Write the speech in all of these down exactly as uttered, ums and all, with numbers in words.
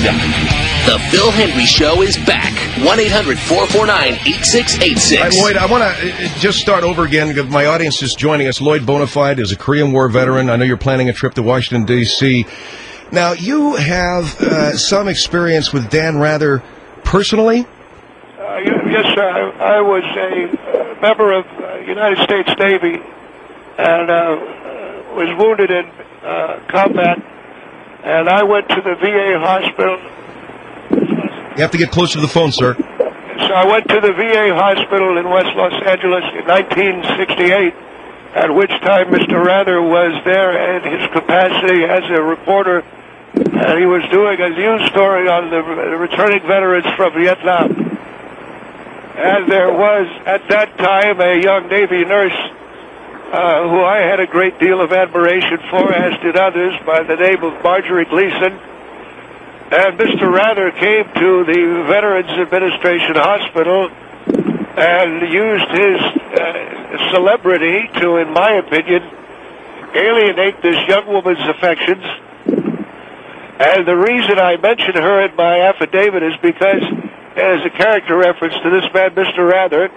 The Bill Henry Show is back. one eight hundred four four nine eight six eight six. All right, Lloyd, I want to just start over again. My audience is joining us. Lloyd Bonafide is a Korean War veteran. I know you're planning a trip to Washington, D C Now, you have uh, some experience with Dan Rather personally? Uh, yes, sir. I, I was a member of uh, United States Navy and uh, was wounded in uh, combat. And I went to the V A hospital. You have to get closer to the phone, sir. So I went to the V A hospital in West Los Angeles in nineteen sixty-eight, at which time Mister Rather was there in his capacity as a reporter, and he was doing a news story on the returning veterans from Vietnam. And there was, at that time, a young Navy nurse uh, who I had a great deal of admiration for, as did others, by the name of Marjorie Gleason. And Mister Rather came to the Veterans Administration Hospital and used his uh, celebrity to, in my opinion, alienate this young woman's affections. And the reason I mention her in my affidavit is because, as a character reference to this man, Mister Rather.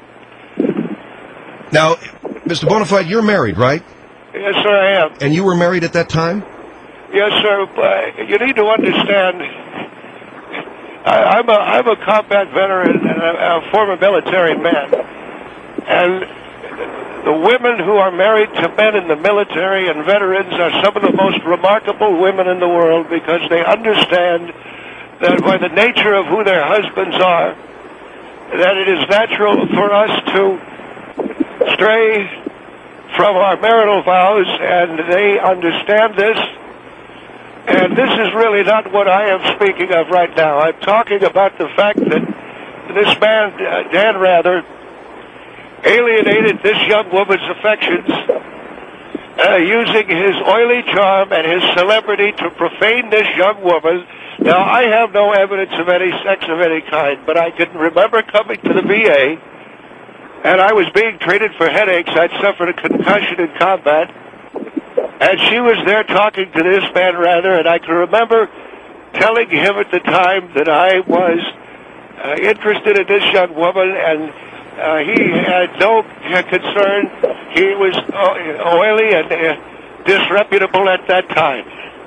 Now, Mister Bonafide, you're married, right? Yes, sir, I am. And you were married at that time? Yes, sir. But you need to understand, I, I'm a I'm a combat veteran and a, a former military man, and the women who are married to men in the military and veterans are some of the most remarkable women in the world, because they understand that by the nature of who their husbands are, that it is natural for us to stray from our marital vows, and they understand this. And this is really not what I am speaking of right now. I'm talking about the fact that this man, uh, Dan Rather, alienated this young woman's affections uh, using his oily charm and his celebrity to profane this young woman. Now, I have no evidence of any sex of any kind, but I can remember coming to the V A, and I was being treated for headaches. I'd suffered a concussion in combat. And she was there talking to this man Rather, and I can remember telling him at the time that I was uh, interested in this young woman, and uh, he had no concern. He was uh, oily and uh, disreputable at that time.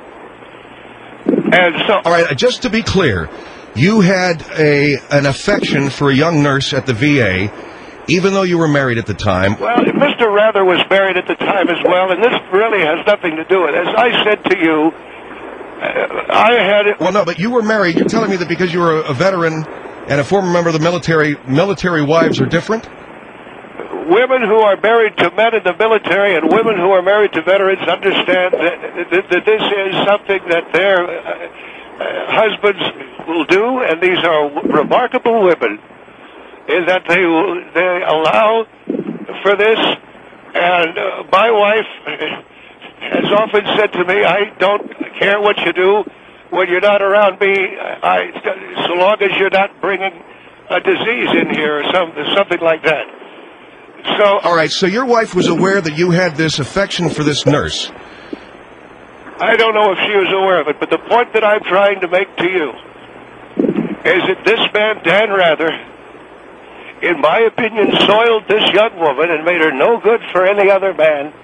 And so, all right, just to be clear, you had a an affection for a young nurse at the V A, even though you were married at the time. Well, Mister Rather was married at the time as well, and this really has nothing to do with it. As I said to you, uh, I had... Well, no, but you were married. You're telling me that because you were a veteran and a former member of the military, military wives are different? Women who are married to men in the military and women who are married to veterans understand that, that, that this is something that their uh, uh, husbands will do, and these are remarkable women, is that they they allow for this. And uh, my wife has often said to me, I don't care what you do when you're not around me, I, so long as you're not bringing a disease in here or some, something like that. So, all right, so your wife was aware that you had this affection for this nurse. I don't know if she was aware of it, but the point that I'm trying to make to you is that this man, Dan Rather, in my opinion, soiled this young woman and made her no good for any other man,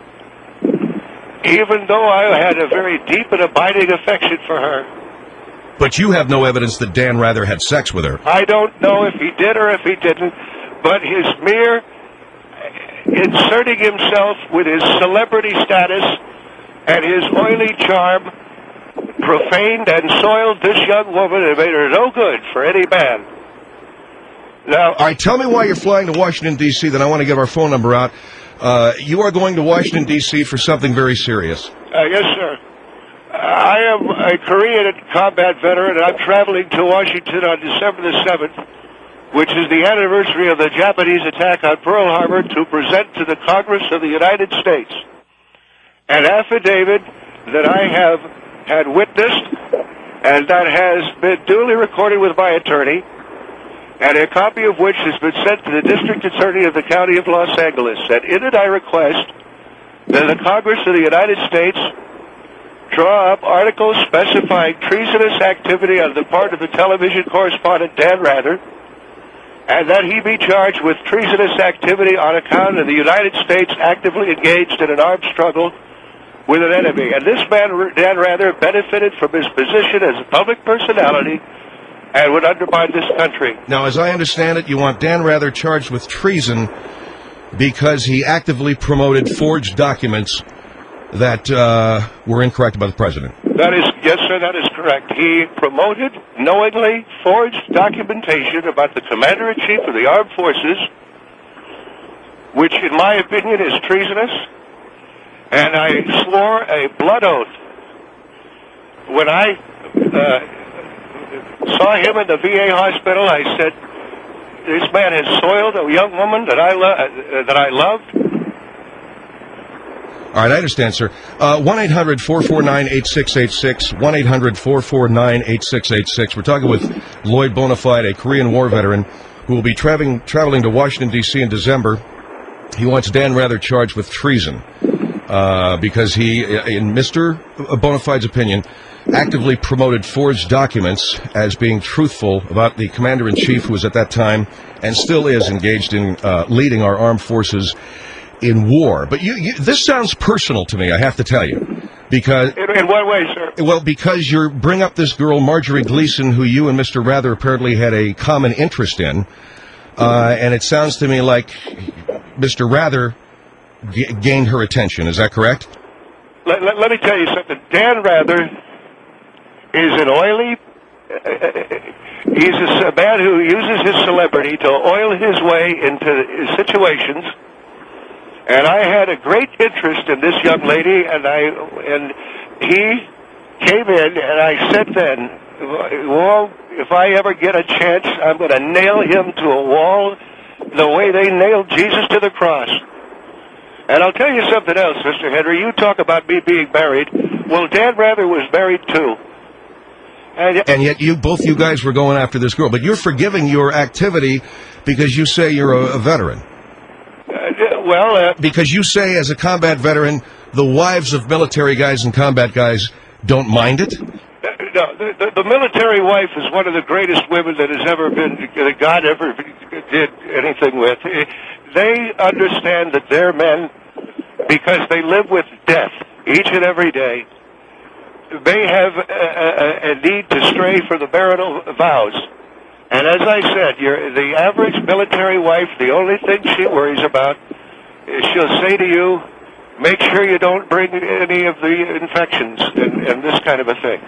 even though I had a very deep and abiding affection for her. But you have no evidence that Dan Rather had sex with her. I don't know if he did or if he didn't, but his mere inserting himself with his celebrity status and his oily charm profaned and soiled this young woman and made her no good for any man. Now, all right, tell me why you're flying to Washington, D C, then I want to give our phone number out. Uh, you are going to Washington, D C for something very serious. Uh, yes, sir. I am a Korean combat veteran, and I'm traveling to Washington on December the seventh, which is the anniversary of the Japanese attack on Pearl Harbor, to present to the Congress of the United States an affidavit that I have had witnessed and that has been duly recorded with my attorney, and a copy of which has been sent to the District Attorney of the County of Los Angeles. And in it I request that the Congress of the United States draw up articles specifying treasonous activity on the part of the television correspondent Dan Rather, and that he be charged with treasonous activity on account of the United States actively engaged in an armed struggle with an enemy. And this man, Dan Rather, benefited from his position as a public personality and would undermine this country. Now, as I understand it, you want Dan Rather charged with treason because he actively promoted forged documents that uh, were incorrect about the president. That is, yes, sir, that is correct. He promoted knowingly forged documentation about the Commander-in-Chief of the Armed Forces, which, in my opinion, is treasonous. And I swore a blood oath when I uh, saw him in the V A hospital. I said, "This man has soiled a young woman that I lo- uh, that I loved." All right, I understand, sir. Uh, one eight hundred four four nine eight six eight six, one eight hundred four four nine eight six eight six. We're talking with Lloyd Bonafide, a Korean War veteran, who will be traveling traveling to Washington, D C in December. He wants Dan Rather charged with treason uh, because he, in Mister Bonafide's opinion, actively promoted forged documents as being truthful about the Commander-in-Chief, who was at that time and still is engaged in uh, leading our armed forces in war. But you, you, this sounds personal to me, I have to tell you. Because In, in what way, sir? Well, because you bring up this girl, Marjorie Gleason, who you and Mister Rather apparently had a common interest in, uh, and it sounds to me like Mister Rather g- gained her attention. Is that correct? Let, let, let me tell you something. Dan Rather is an oily... Uh, he's a, a man who uses his celebrity to oil his way into situations. And I had a great interest in this young lady, and I and he came in, and I said then, well, if I ever get a chance, I'm going to nail him to a wall the way they nailed Jesus to the cross. And I'll tell you something else, Mister Henry. You talk about me being married. Well, Dan Rather was married, too. And, and yet you, both you guys were going after this girl. But you're forgiving your activity because you say you're a, a veteran. Well, uh, because you say, as a combat veteran, the wives of military guys and combat guys don't mind it? No, the, the military wife is one of the greatest women that has ever been, that God ever did anything with. They understand that they're men because they live with death each and every day. They have a, a, a need to stray from the marital vows. And as I said, you're, the average military wife, the only thing she worries about is she'll say to you, make sure you don't bring any of the infections and, and this kind of a thing.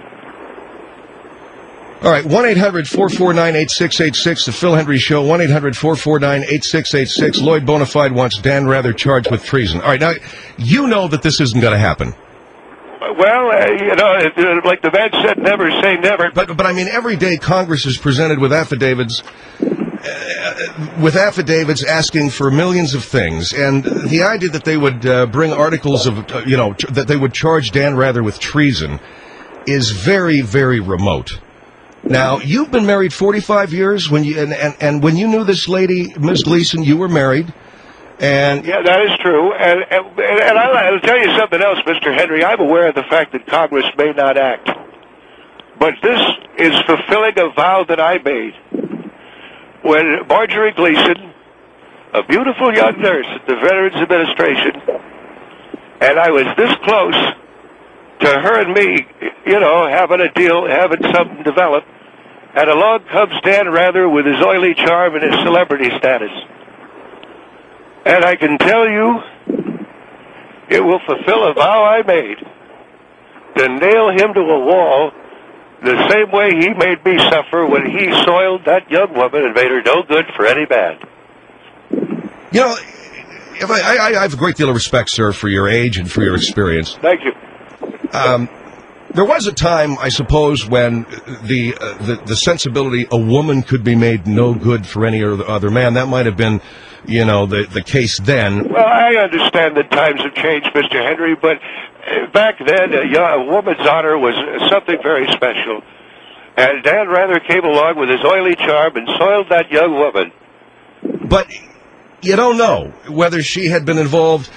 All right, one eight hundred four four nine eight six eight six, the Phil Hendry Show, one eight hundred four four nine eight six eight six. Lloyd Bonafide wants Dan Rather charged with treason. All right, now, you know that this isn't going to happen. Well, uh, you know, like the man said, never say never. But, but I mean, every day Congress is presented with affidavits, uh, with affidavits asking for millions of things, and the idea that they would uh, bring articles of, uh, you know, that they would charge Dan Rather with treason is very, very remote. Now, you've been married forty-five years, when you and, and, and when you knew this lady, Miz Gleason, you were married. And yeah, that is true. And, and, and I'll, I'll tell you something else, Mister Henry. I'm aware of the fact that Congress may not act. But this is fulfilling a vow that I made. When Marjorie Gleason, a beautiful young nurse at the Veterans Administration, and I was this close to her and me, you know, having a deal, having something develop, and along comes Dan Rather with his oily charm and his celebrity status. And I can tell you, it will fulfill a vow I made to nail him to a wall the same way he made me suffer when he soiled that young woman and made her no good for any man. You know, if I, I, I have a great deal of respect, sir, for your age and for your experience. Thank you. Um, there was a time, I suppose, when the, uh, the the sensibility a woman could be made no good for any other man. That might have been, you know, the the case then. Well, I understand that times have changed, Mister Henry, but back then, a, young, a woman's honor was something very special. And Dan Rather came along with his oily charm and soiled that young woman. But you don't know whether she had been involved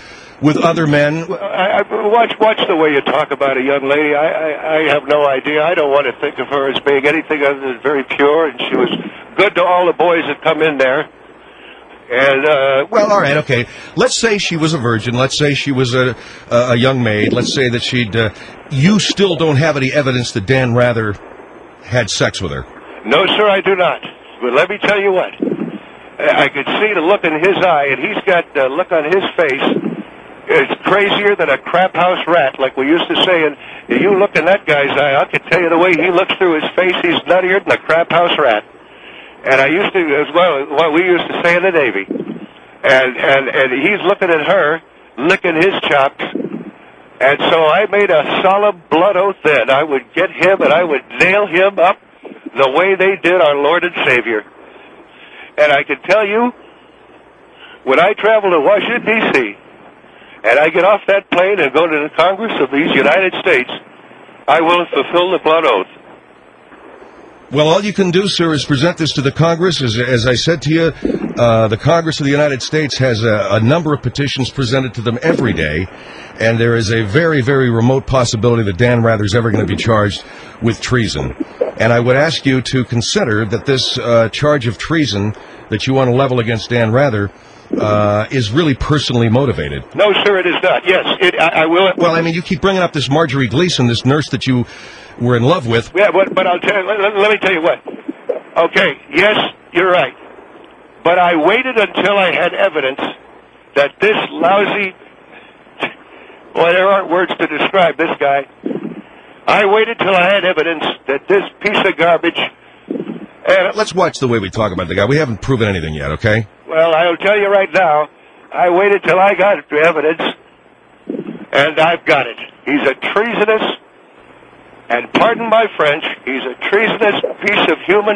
with other men? I, I, watch watch the way you talk about a young lady. I, I, I have no idea. I don't want to think of her as being anything other than very pure, and she was good to all the boys that come in there. And uh, well, all right, okay. Let's say she was a virgin. Let's say she was a a young maid. Let's say that she'd. Uh, you still don't have any evidence that Dan Rather had sex with her. No, sir, I do not. But let me tell you what. I could see the look in his eye, and he's got the look on his face. It's crazier than a crap house rat, like we used to say. And you look in that guy's eye, I can tell you the way he looks through his face, he's nuttier than a crap house rat. And I used to, as well, what we used to say in the Navy. And, and, and he's looking at her, licking his chops. And so I made a solemn blood oath then. I would get him and I would nail him up the way they did our Lord and Savior. And I can tell you, when I travel to Washington, D C, and I get off that plane and go to the Congress of these United States, I will fulfill the blood oath. Well, all you can do, sir, is present this to the Congress. As, as I said to you, uh, the Congress of the United States has a, a number of petitions presented to them every day, and there is a very, very remote possibility that Dan Rather is ever going to be charged with treason. And I would ask you to consider that this uh, charge of treason that you want to level against Dan Rather uh, is really personally motivated. No, sir, it is not. Yes, it, I, I will. Well, I mean, you keep bringing up this Marjorie Gleason, this nurse that you were in love with. Yeah, but, but I'll tell you, let, let me tell you what. Okay, yes, you're right. But I waited until I had evidence that this lousy, well, there aren't words to describe this guy. I waited till I had evidence that this piece of garbage... And let's watch the way we talk about the guy. We haven't proven anything yet, okay? Well, I'll tell you right now, I waited till I got evidence, and I've got it. He's a treasonous, and pardon my French, he's a treasonous piece of human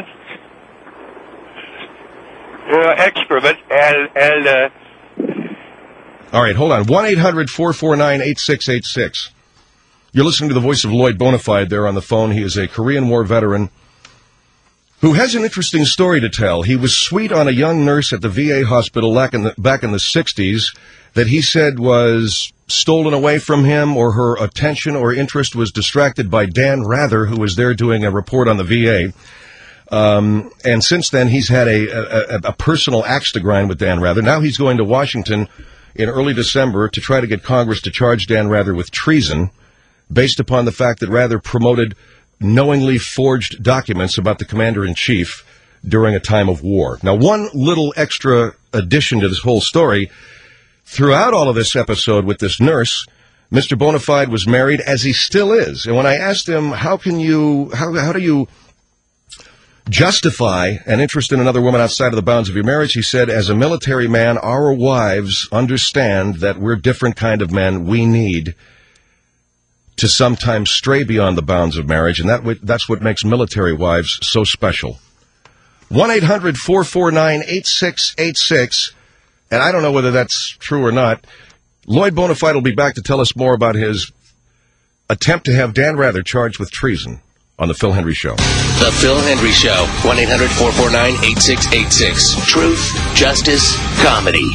uh, excrement, and... and uh, all right, hold on. one eight hundred four four nine eight six eight six. You're listening to the voice of Lloyd Bonafide there on the phone. He is a Korean War veteran who has an interesting story to tell. He was sweet on a young nurse at the V A hospital back in the, back in the sixties that he said was stolen away from him, or her attention or interest was distracted by Dan Rather, who was there doing a report on the V A. Um, and since then, he's had a, a, a personal axe to grind with Dan Rather. Now he's going to Washington in early December to try to get Congress to charge Dan Rather with treason, based upon the fact that Rather promoted knowingly forged documents about the commander-in-chief during a time of war. Now, one little extra addition to this whole story, throughout all of this episode with this nurse, Mister Bonafide was married, as he still is. And when I asked him, how can you, how, how do you justify an interest in another woman outside of the bounds of your marriage, he said, as a military man, our wives understand that we're different kind of men. We need to sometimes stray beyond the bounds of marriage, and that w- that's what makes military wives so special. one eight hundred four four nine eight six eight six, and I don't know whether that's true or not. Lloyd Bonafide will be back to tell us more about his attempt to have Dan Rather charged with treason on The Phil Hendrie Show. The Phil Hendrie Show, one eight hundred four four nine eight six eight six. Truth, justice, comedy.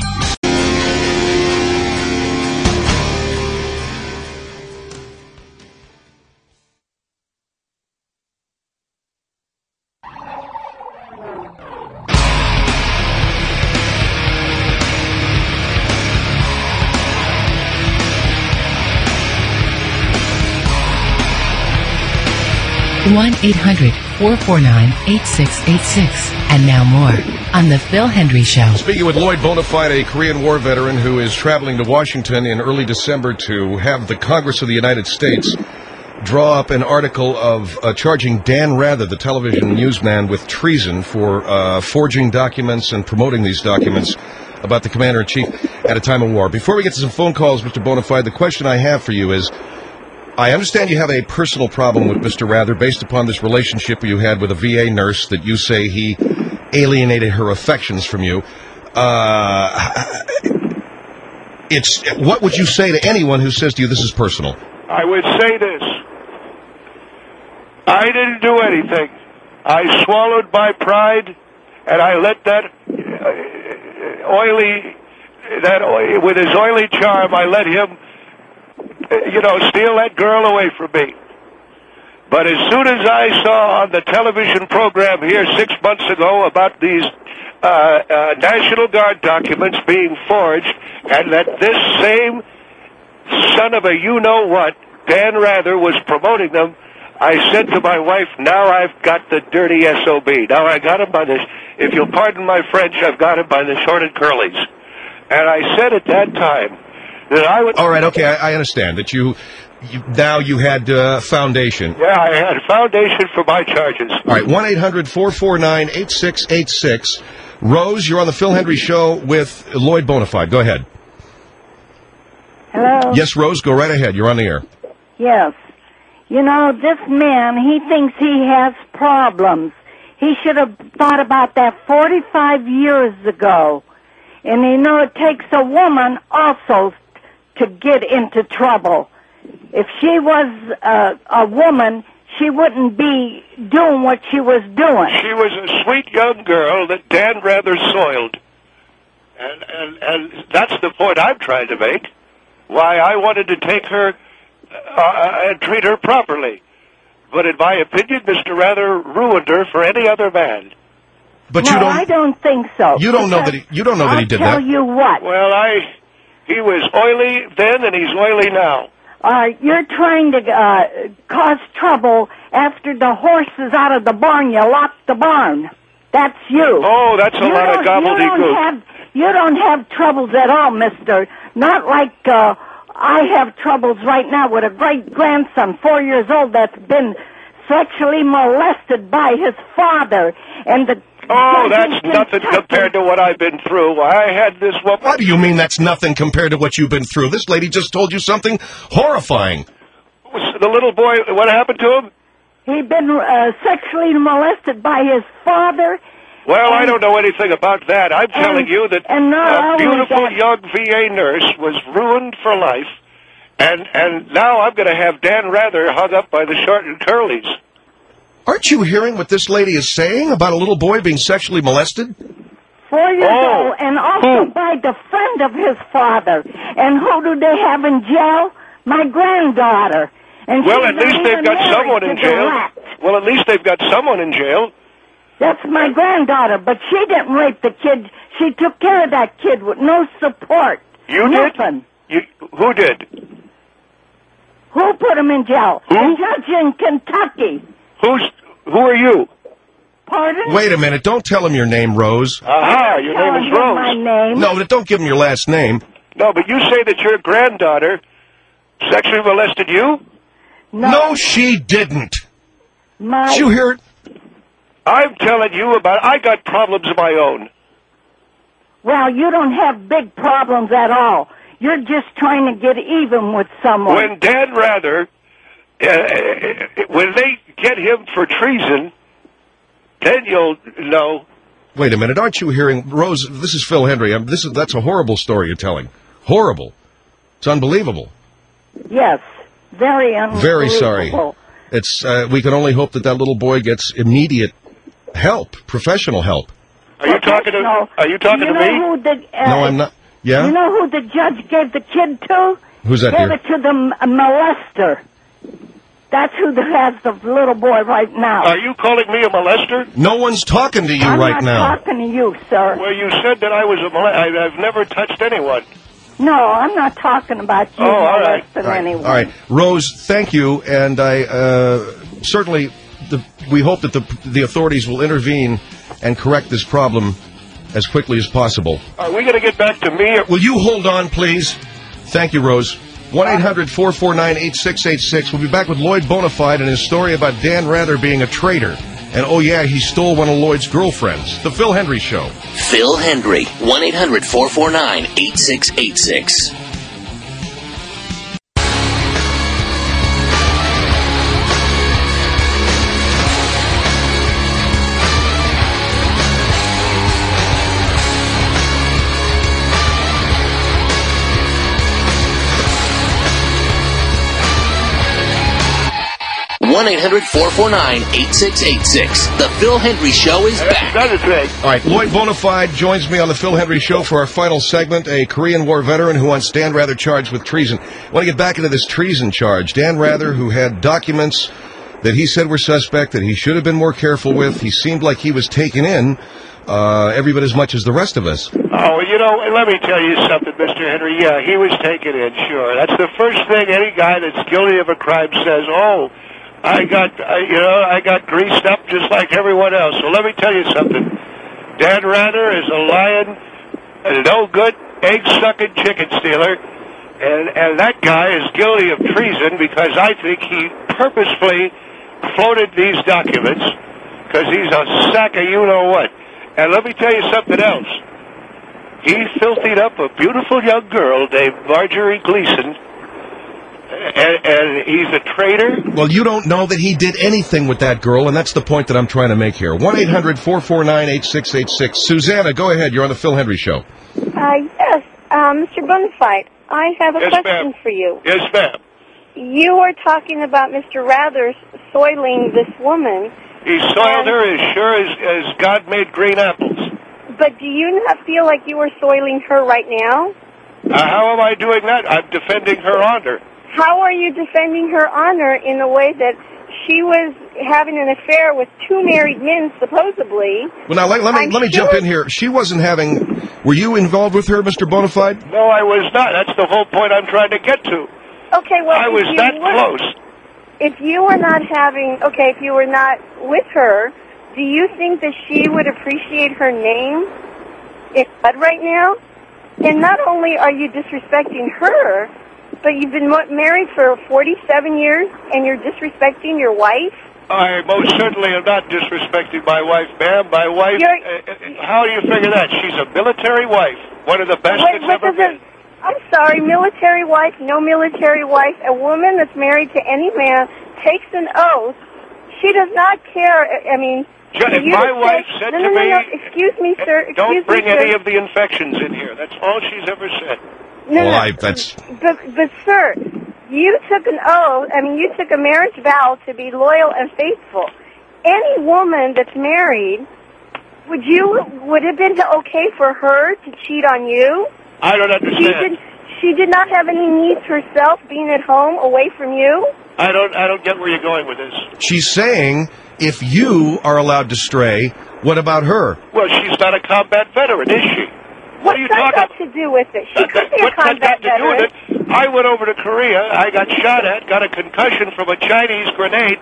one eight hundred four four nine eight six eight six. And now more on The Phil Hendrie Show. Speaking with Lloyd Bonafide, a Korean War veteran who is traveling to Washington in early December to have the Congress of the United States draw up an article of uh, charging Dan Rather, the television newsman, with treason for uh, forging documents and promoting these documents about the commander-in-chief at a time of war. Before we get to some phone calls, Mister Bonafide, the question I have for you is, I understand you have a personal problem with Mister Rather based upon this relationship you had with a V A nurse that you say he alienated her affections from you. Uh, it's what would you say to anyone who says to you this is personal? I would say this. I didn't do anything. I swallowed my pride, and I let that uh, oily that with his oily charm, I let him, you know, steal that girl away from me. But as soon as I saw on the television program here six months ago about these uh, uh, National Guard documents being forged, and that this same son of a you-know-what, Dan Rather, was promoting them, I said to my wife, now I've got the dirty S O B. Now I got him by the, if you'll pardon my French, I've got him by the short and curlies. And I said at that time that I would... All right, okay, I, I understand that you, you now you had uh, foundation. Yeah, I had foundation for my charges. All right, one eight hundred four four nine eight six eight six. Rose, you're on the Phil Hendry Show with Lloyd Bonafide. Go ahead. Hello? Yes, Rose, go right ahead. You're on the air. Yes. You know, this man, he thinks he has problems. He should have thought about that forty-five years ago. And you know, it takes a woman also to get into trouble. If she was uh, a woman, she wouldn't be doing what she was doing. She was a sweet young girl that Dan Rather soiled. And, and, and that's the point I'm trying to make. Why I wanted to take her uh, and treat her properly. But in my opinion, Mister Rather ruined her for any other man. But no, you don't. I don't think so. You don't know that he. You don't know that he did I'll tell that. you what. Well, I, he was oily then, and he's oily now. Uh, you're trying to uh, cause trouble after the horse is out of the barn. You lock the barn. That's you. Oh, that's a you lot of don't- you don't gobbledygook. have you don't have troubles at all, Mister. Not like uh, I have troubles right now with a great grandson, four years old, that's been sexually molested by his father, and the. Oh, judge that's in nothing Kentucky- compared to what I've been through. I had this woman. What do you mean that's nothing compared to what you've been through? This lady just told you something horrifying. The little boy, what happened to him? He'd been uh, sexually molested by his father. Well, I And- don't know anything about that. I'm telling you that and not a only beautiful that- young V A nurse was ruined for life, and and now I'm going to have Dan Rather hung up by the short and curlies. Aren't you hearing what this lady is saying about a little boy being sexually molested? Four years Oh. old, and also Who? by the friend of his father. And who do they have in jail? My granddaughter. And Well, she's at least not they've even got married someone to in the jail. rat. Well, at least they've got someone in jail. That's my granddaughter, but she didn't rape the kid. She took care of that kid with no support. You Nothing. did? You, who did? Who put him in jail? Who? A judge in Kentucky. Who's? Who are you? Pardon? Wait a minute. Don't tell him your name, Rose. Aha, your Telling name is him Rose. my name. No, don't give him your last name. No, but you say that your granddaughter sexually molested you? No. No, she didn't. My, Did you hear it? I'm telling you about. I got problems of my own. well, you don't have big problems at all. You're just trying to get even with someone. When Dan Rather, uh, when they get him for treason, then you'll know. Wait a minute. Aren't you hearing, Rose? This is Phil Hendry. I'm, this is that's a horrible story you're telling. Horrible. It's unbelievable. Yes, very unbelievable. Very sorry. It's. Uh, we can only hope that that little boy gets immediate help, professional help. Are you talking to? No. Are you talking you to know me? Who the, uh, No, I'm not. Yeah. You know who the judge gave the kid to? Who's that, Gave dear? it to the m- molester. That's who the, has the little boy right now. Are you calling me a molester? No one's talking to you I'm right not now. talking to you, sir. Well, you said that I was a molester. I've never touched anyone. No, I'm not talking about you Oh, all right. molesting All right. anyone. All right, Rose. Thank you, and I uh, certainly the, we hope that the the authorities will intervene and correct this problem as quickly as possible. Are we going to get back to me? Or- Will you hold on, please? Thank you, Rose. one eight hundred four four nine eight six eight six. We'll be back with Lloyd Bonafide and his story about Dan Rather being a traitor. And, oh, yeah, he stole one of Lloyd's girlfriends. The Phil Hendry Show. Phil Hendry, one eight hundred four four nine eight six eight six. one eight hundred four four nine eight six eight six. The Phil Hendry Show is back. That's thing. All right, Lloyd Bonafide joins me on the Phil Hendry Show for our final segment, a Korean War veteran who wants Dan Rather charged with treason. I want to get back into this treason charge. Dan Rather, who had documents that he said were suspect, that he should have been more careful with. He seemed like he was taken in uh, every bit as much as the rest of us. Oh, you know, let me tell you something, Mister Henry. Yeah, he was taken in, sure. That's the first thing any guy that's guilty of a crime says. Oh, I got, I, you know, I got greased up just like everyone else. So let me tell you something. Dan Rather is a lying, a no-good, egg-sucking chicken stealer, and and that guy is guilty of treason because I think he purposefully floated these documents because he's a sack of you-know-what. And let me tell you something else. He filthied up a beautiful young girl named Marjorie Gleason, and, and he's a traitor. Well, you don't know that he did anything with that girl, and that's the point that I'm trying to make here. one eight hundred four four nine eight six eight six. Susanna, go ahead. You're on the Phil Hendry Show. Uh, yes, uh, Mister Bonafide, I have a Yes, question ma'am. for you. Yes, ma'am. You were talking about Mister Rather soiling this woman, He soiled her as sure as, as God made green apples. but do you not feel like you are soiling her right now? Uh, how am I doing that? I'm defending her honor. How are you defending her honor in a way that she was having an affair with two married men, supposedly? Well, now, let, let me I'm let me sure- jump in here. She wasn't having... Were you involved with her, Mister Bonafide? No, I was not. That's the whole point I'm trying to get to. Okay, well, I if was you that were- close. If you were not having, okay, if you were not with her, do you think that she would appreciate her name in Bud right now? And not only are you disrespecting her, but you've been mo- married for forty-seven years and you're disrespecting your wife? I most certainly am not disrespecting my wife, ma'am. My wife, You're- uh, uh, how do you figure that? She's a military wife, one of the best Wait, that's what ever does been. it- I'm sorry, military wife, no military wife, a woman that's married to any man takes an oath. She does not care. I I mean, Ju- for if you my to wife say- said no, to no, no, me, no, excuse me, sir. Excuse don't bring me, sir. any of the infections in here. That's all she's ever said. No, Well, no. I, that's... But, but, sir, you took an oath, I mean, you took a marriage vow to be loyal and faithful. Any woman that's married, would you, would it have been okay for her to cheat on you? I don't She understand. did, she did not have any needs herself being at home away from you? I don't. I don't get where you're going with this. She's saying, if you are allowed to stray, what about her? Well, she's not a combat veteran, is she? What What's are you that talking got about? to do with it? She That- could that- be a what's that combat got to do veteran. with it? I went over to Korea. I got shot at, got a concussion from a Chinese grenade,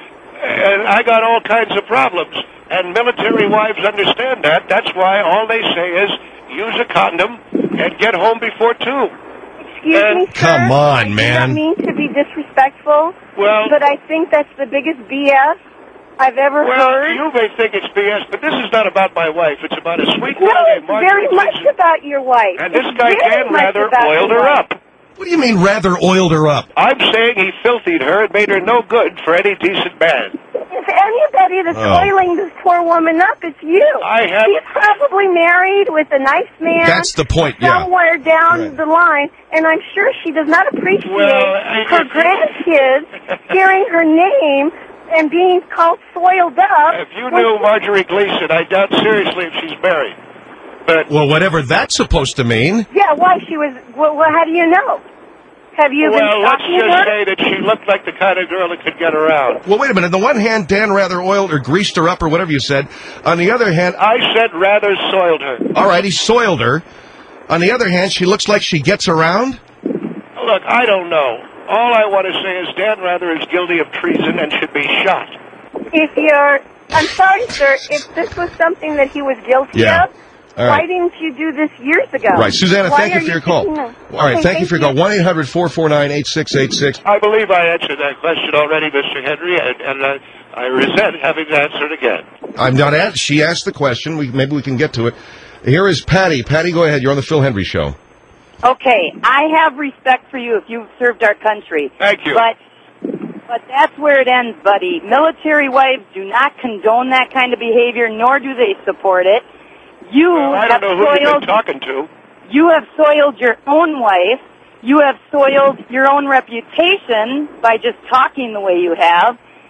and I got all kinds of problems. And military wives understand that. That's why all they say is use a condom and get home before two. Excuse And- me, sir. Come on, I do man. not mean to be disrespectful, Well- but I think that's the biggest B S I've ever Well, heard. you may think it's B S, but this is not about my wife. It's about a sweet girl No, named it's Marjorie very much Gleason. about your wife. And this It's guy, very Dan much Rather, about oiled your her wife. up. What do you mean rather oiled her up? I'm saying he filthied her and made her no good for any decent man. If anybody that's Oh. oiling this poor woman up, it's you. I have- She's probably married with a nice man. That's the point, yeah. Somewhere down Right. the line, and I'm sure she does not appreciate Well, I- her grandkids hearing her name and being called soiled up. If you when knew she- Marjorie Gleason, I doubt seriously if she's married. But Well, whatever that's supposed to mean. Yeah, why she was? Well, well, how do you know? Have you well, been let's talking just to her? say that she looked like the kind of girl that could get around. Well, wait a minute. On the one hand, Dan Rather oiled or greased her up or whatever you said. On the other hand, I said rather soiled her. all right, he soiled her. On the other hand, she looks like she gets around. Look, I don't know. All I want to say is Dan Rather is guilty of treason and should be shot. If you're, I'm sorry, sir. If this was something that he was guilty Yeah. of, All why right. didn't you do this years ago? Right, Susanna, Why thank you are for your call. taking them? All right, Okay, thank you for your call. one eight hundred four four nine eight six eight six. I believe I answered that question already, Mister Henry, and, and uh, I resent having to answer it again. I'm not asked. She asked the question. We, maybe we can get to it. Here is Patty. Patty, go ahead. You're on the Phil Hendry Show. Okay, I have respect for you if you've served our country. Thank you. But but that's where it ends, buddy. Military wives do not condone that kind of behavior, nor do they support it. You Well, I have don't know who you've soiled been talking to. you have soiled your own wife. You have soiled your own reputation by just talking the way you have.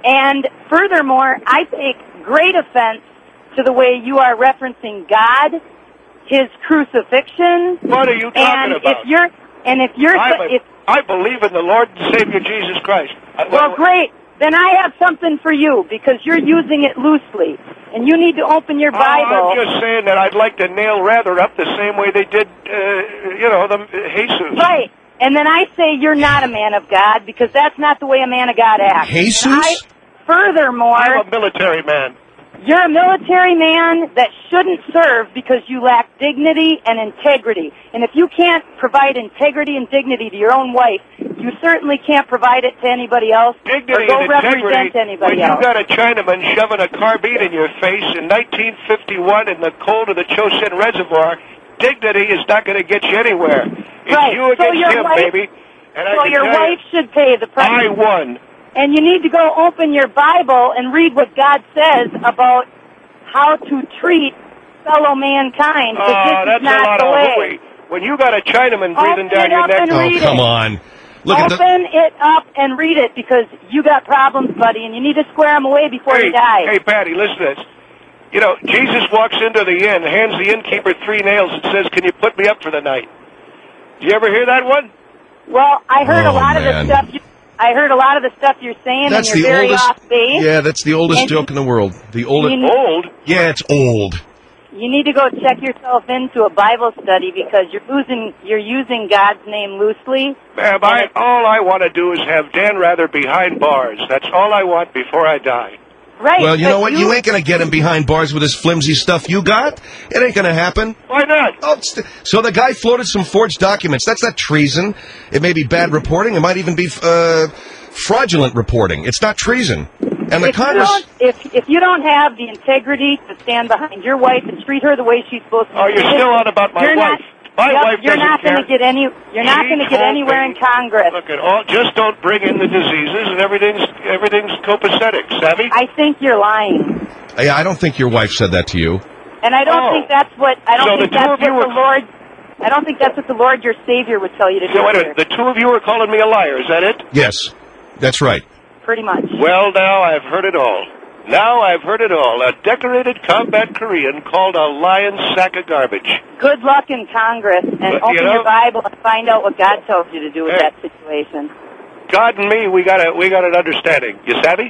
And furthermore, I take great offense to the way you are referencing God, His crucifixion. What are you talking and about? If you're, and if you're, I'm a, if, I believe in the Lord and Savior Jesus Christ. I, well, great. Then I have something for you because you're using it loosely, and you need to open your Bible. Oh, I'm just saying that I'd like to nail Rather up the same way they did, uh, you know, the Jesus. Right. And then I say you're not a man of God because that's not the way a man of God acts. Jesus? I, furthermore, I'm a military man. you're a military man that shouldn't serve because you lack dignity and integrity. And if you can't provide integrity and dignity to your own wife, you certainly can't provide it to anybody else Dignity or go and represent integrity. anybody When else. you got a Chinaman shoving a carbine in your face in nineteen fifty-one in the cold of the Chosin Reservoir, dignity is not going to get you anywhere. It's Right. you So against your him, wife- baby. And I So can your tell wife you, should pay the price. I won. And you need to go open your Bible and read what God says about how to treat fellow mankind. 'cause Oh, this is that's not a lot the of way. hooey. When you got a Chinaman breathing Open down it your up neck, and Oh, read come it. on. Look at the... Open it up and read it because you got problems, buddy, and you need to square them away before hey, you die. hey, Patty, listen to this. You know, Jesus walks into the inn, hands the innkeeper three nails, and says, "Can you put me up for the night?" Do you ever hear that one? Well, I heard Oh, a lot man. of the stuff. You, I heard a lot of the stuff you're saying, That's and the you're very oldest... off base. Yeah, that's the oldest And- joke in the world. The oldest... You- Old? Yeah, it's old. You need to go check yourself into a Bible study because you're losing, you're using God's name loosely. Ma'am, I, all I want to do is have Dan Rather behind bars. That's all I want before I die. Right. Well, you but know what? You ain't going to get him behind bars with this flimsy stuff you got. It ain't going to happen. Why not? Oh, it's- so the guy floated some forged documents. That's not treason. It may be bad reporting. It might even be uh, fraudulent reporting. It's not treason. And the if you, Congress... don't, if, if you don't have the integrity to stand behind your wife and treat her the way she's supposed to, Oh, you're still on about my you're wife. Not, My yep, wife you're doesn't not care. going to get any. You're not She going to get told anywhere me- in Congress. Look at all. Just don't bring in the diseases, and everything's everything's copacetic. Savvy? I think you're lying, Yeah, I don't think your wife said that to you. and I don't Oh. think that's what. I don't So think the two that's of what you the were- Lord. I don't think that's what the Lord, your Savior, would tell you to do. So wait a here. minute. The two of you are calling me a liar. Is that it? Yes, that's right. Pretty much. Well, now I've heard it all. Now I've heard it all. A decorated combat Korean called a lion sack of garbage. Good luck in Congress, and But, you open know- your Bible and find out what God tells you to do with Hey. that situation. God and me, we got a we got an understanding. You savvy?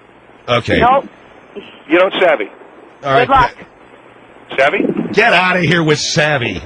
Okay. Nope. You don't savvy. All right. Good luck. Savvy? Get out of here with savvy.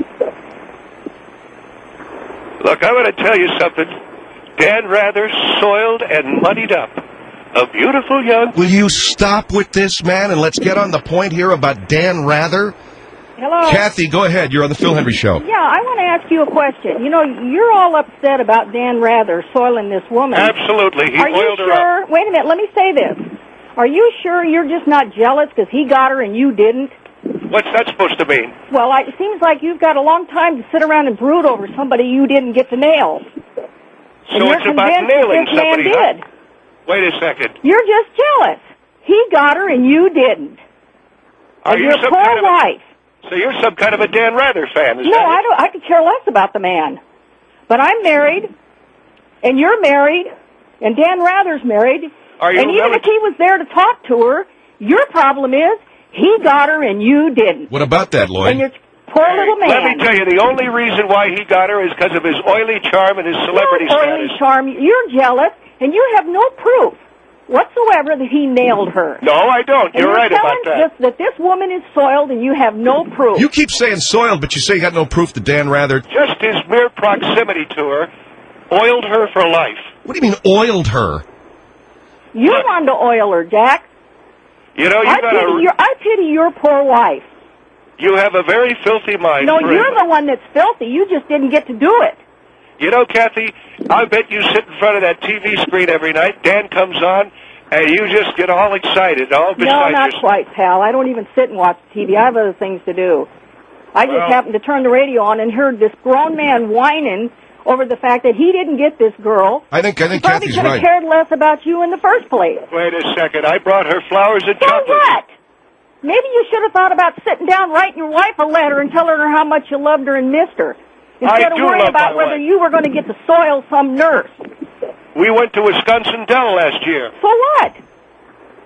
Look, I'm going to tell you something. Dan Rather soiled and muddied up a beautiful young... Will you stop with this, man, and let's get on the point here about Dan Rather? Hello. Kathy, go ahead. You're on the Phil Hendry Show. Yeah, I want to ask you a question. You know, you're all upset about Dan Rather soiling this woman. Absolutely. He Are you oiled her sure? up. Wait a minute. Let me say this. Are you sure you're just not jealous because he got her and you didn't? What's that supposed to mean? Well, I, it seems like you've got a long time to sit around and brood over somebody you didn't get to nail. So and you're it's about convinced nailing that this man somebody. huh? did. Wait a second. You're just jealous. He got her and you didn't. Are and you your some poor kind of a, wife. So you're some kind of a Dan Rather fan, is No, that I it? don't. I could care less about the man. But I'm married, and you're married, and Dan Rather's married. Are you and even really- if he was there to talk to her, your problem is he got her and you didn't. What about that, Lloyd? And your poor little man. Let me tell you, the only reason why he got her is because of his oily charm and his celebrity Your oily status. charm. You're jealous, and you have no proof whatsoever that he nailed her. No, I don't. And You're right about telling that. This, that this woman is soiled, and you have no proof. You keep saying soiled, but you say you got no proof that Dan Rather... Just his mere proximity to her oiled her for life. What do you mean oiled her? You Look. wanted to oil her, Jack. You know, you I got pity a, your. I pity your poor wife. you have a very filthy mind. No, for you're it. the one that's filthy. You just didn't get to do it. You know, Kathy, I bet you sit in front of that T V screen every night. Dan comes on, and you just get all excited, all beside No, not yourself. quite, pal. I don't even sit and watch T V. I have other things to do. I just Well- happened to turn the radio on and heard this grown man whining over the fact that he didn't get this girl. I think I think Probably Kathy's could have right. cared less about you in the first place. Wait a second. I brought her flowers and So chocolate. what? Maybe you should have thought about sitting down, writing your wife a letter, and telling her how much you loved her and missed her, instead of do worrying love about my whether wife. you were going to get to soil some nurse. We went to Wisconsin Dell last year. So what?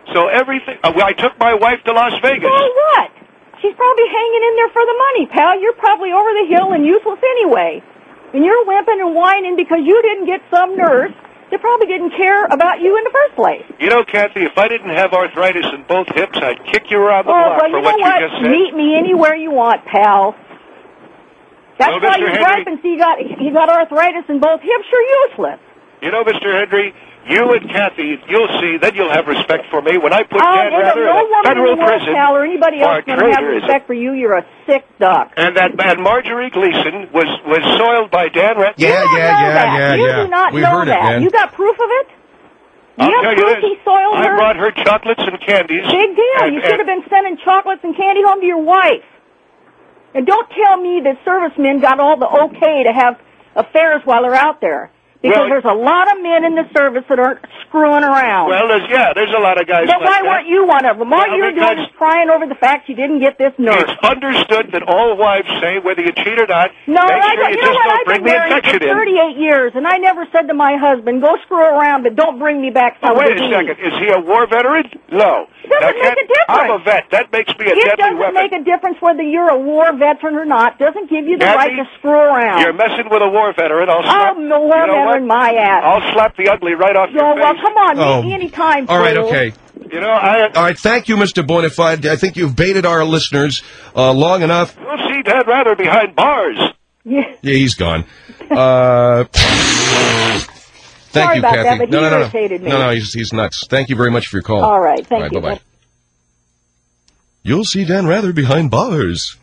So everything. Uh, well, I took my wife to Las Vegas. So what? She's probably hanging in there for the money, pal. You're probably over the hill and useless anyway. And you're whimping and whining because you didn't get some nurse that probably didn't care about you in the first place. You know, Kathy, if I didn't have arthritis in both hips, I'd kick you around the oh, block well, for you what know what? you just said. Meet me anywhere you want, pal. That's well, why Mister you Henry, gripe and see you got, you got arthritis in both hips. You're useless. You know, Mister Henry, you and Kathy, you'll see, then you'll have respect for me when I put Oh, Dan no, Rather no in a woman federal in the world, prison. pal, or anybody for else a going to have traitor, respect for you. You're a sick duck. And that and Marjorie Gleason was, was soiled by Dan Rather. Yeah, you don't yeah, know yeah, that. yeah, you yeah. do not We know heard it, that. man. You got proof of it? You I'll have tell you proof this. he soiled I her? brought her chocolates and candies. Big deal. And, you should have and, been sending chocolates and candy home to your wife. And don't tell me that servicemen got all the okay to have affairs while they're out there. Because Well, there's a lot of men in the service that aren't screwing around. Well, there's, yeah, there's a lot of guys Then like why that. weren't you one of them? All Well, you're because- doing is crying over the fact you didn't get this nurse. It's understood that all wives say, whether you cheat or not, No, make I sure don't, you you know just what? don't I've bring been the married infection for in. thirty-eight years, and I never said to my husband, go screw around, but don't bring me back Oh, some wait a disease. second. Is he a war veteran? No. It doesn't Now, make Kat, a difference. I'm a vet. That makes me a It deadly doesn't weapon. make a difference whether you're a war veteran or not. Doesn't give you the Kathy, right to screw around. You're messing with a war veteran. I'll slap, I'm a war you know veteran, what? my ass. I'll slap the ugly right off your Oh, well, face. come on. Oh. Meet me anytime, All right, fool. okay. You know, I... All right, thank you, Mister Bonafide. I think you've baited our listeners uh, long enough. You'll see Dad Rather behind bars. Yeah. Yeah, he's gone. Uh, thank Sorry you, about Kathy. that, but no, he no, no, irritated no, me. no, no, he's, he's nuts. Thank you very much for your call. All right, thank All right, you. bye-bye. You'll see Dan Rather behind bars.